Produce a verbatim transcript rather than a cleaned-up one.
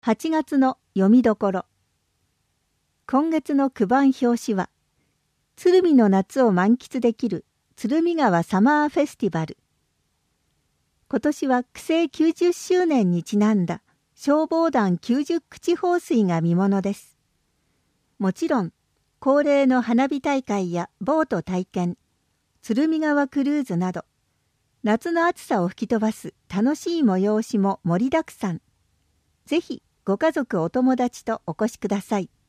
はちがつの読みどころ。今月の九番表紙は、鶴見の夏を満喫できる鶴見川サマーフェスティバル。今年は区政きゅうじゅっしゅうねんにちなんだ消防団きゅうじゅっ口放水が見ものです。もちろん、恒例の花火大会やボート体験、鶴見川クルーズなど、夏の暑さを吹き飛ばす楽しい催しも盛りだくさん。ぜひご家族お友達とお越しください。